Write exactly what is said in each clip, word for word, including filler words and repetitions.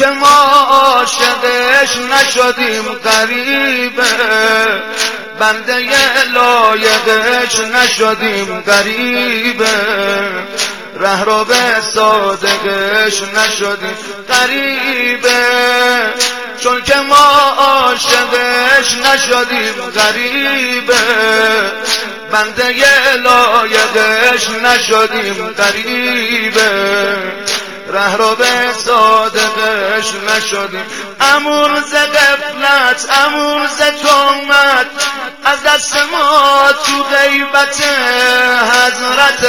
که ما عاشقش نشدیم غریبه، بنده لایقش نشدیم غریبه، ره رو به صادقش نشدیم غریبه، چون که ما عاشقش نشدیم غریبه، بنده لایقش نشدیم غریبه، ره رو به صادقش نشدیم. امون ز غفلت امون ز تهمت از دست ما تو غیبت حضرت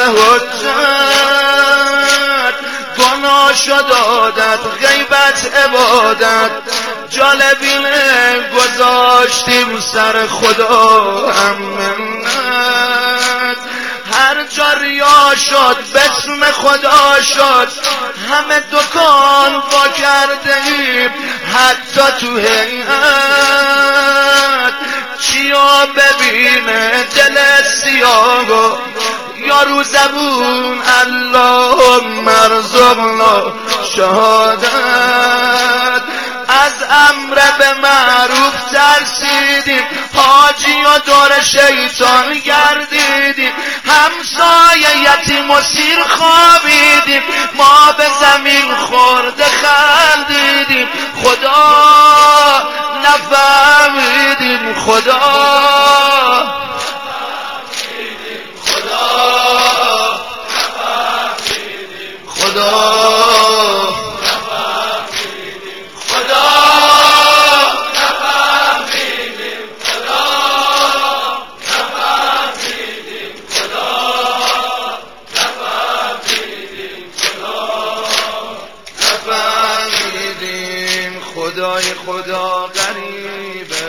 حجت، گناه شد عادت غیبت عبادت، جالبینه گذاشتیم سر خدا هم منت، هر جا ریا شد بسم خدا شد، همه دکان با کرده ایم حتی تو هیئت، چیا ببینه دل سیاه یا رو زبون اللهم ارزقنا شهادت، از امر به معروف ترسیدیم، حاجی و دور شیطان گردیدیم، همسایه یتیم و سیر خوابیدیم، ما به زمین خورده خندیدیم، خدا نفهمیدیم، خدا خدای خدا غریبه،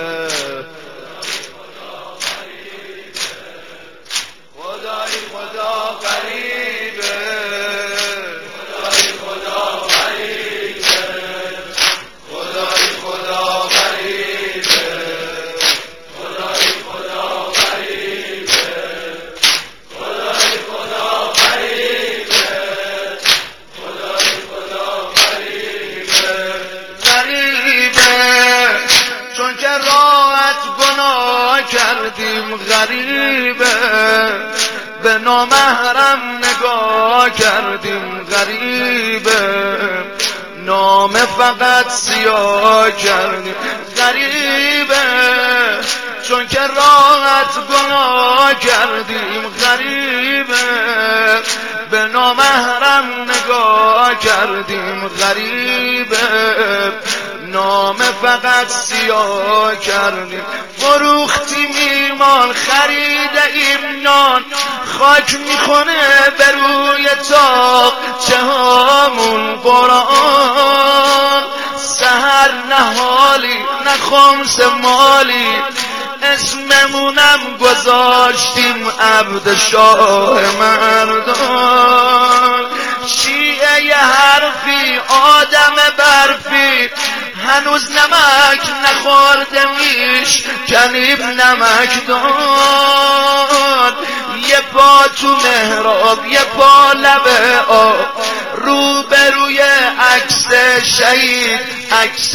خدای خدا غریبه، خدای خدا غریبه، خدای خدا غریبه، خدای خدا غریبه، خدای خدا غریبه، خدای خدا غریبه، غریبه، چون که راحت گناه کردیم غریبه، به نامحرم نگاه کردیم غریبه، نام فقط سیاه کردیم غریبه، چون که راحت گناه کردیم غریبه، به نامحرم نگاه کردیم غریبه، نام فقط سیاه کردیم، فروختیم ایمان خریده ایم نان، خاک میخونه به روی تاق چهامون قرآن، سهر نهالی نه خمس مالی، اسممونم گذاشتیم عبد شاه مردان، شیعه ی حرفی آدم برفی، هنوز نمک نخورده میش کنیب نمکدان، یه پا تو محراب یه پا لبه آب، رو به روی عکس شهید عکس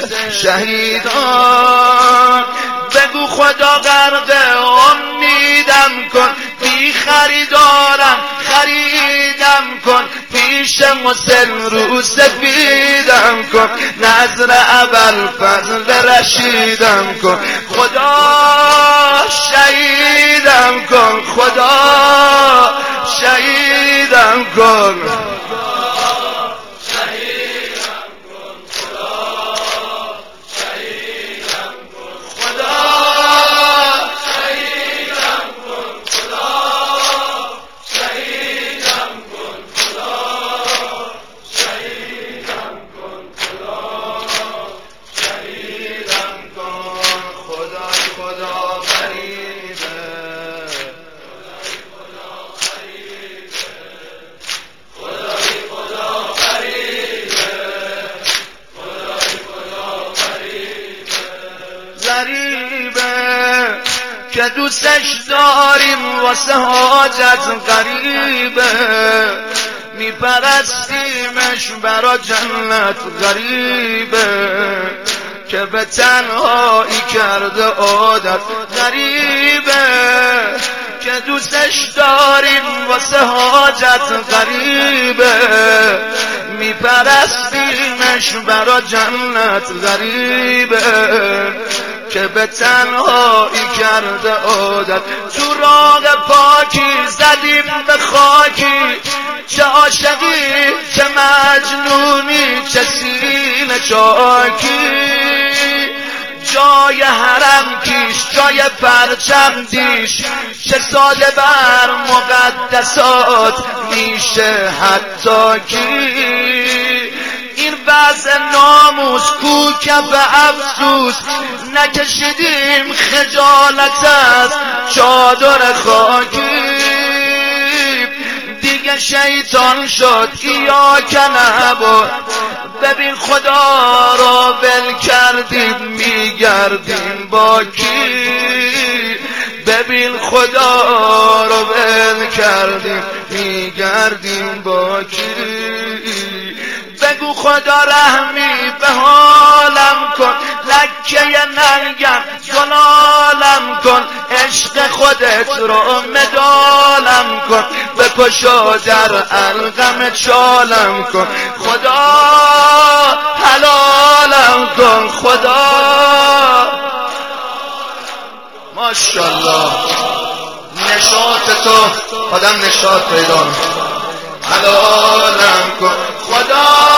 شهیدان، بگو خدا غرق امیدم کن، بی خریدارم خریدم کن، پیش مسلم رو سفیدم کن، نظر ابوالفضل رشیدم کن، خدا شهیدم کن، خدا شهیدم کن، که دوستش داریم واسه حاجت غریبه، میپرستیمش برا جنت غریبه که به تنهایی کرده عادت غریبه که دوستش داریم واسه حاجت غریبه میپرستیمش برا جنت غریبه که به تنهایی کرده عادت تو راه پاکی زدیم به خاکی چه عاشقی چه مجنونی چه سینه چاکی جای حرم کیش جای پرچم دیش چه ساده بر مقدسات میشه حتی کی این وضع ناموس کو کف افسوس نکشیدیم خجالت از چادر خاکی دیگه شیطان شد یا کنبود ببین خدا رو ول کردیم میگردیم با کی ببین خدا رو ول کردیم میگردیم با کی بگو خدا رحمی به حالم کن لکه ننگم زلالم کن عشق خودت رو مدالم کن بکشا در الغم چالم کن خدا حلالم کن خدا ماشاءالله نشاط تو آدم نشاط پیدا حلالم کن خدا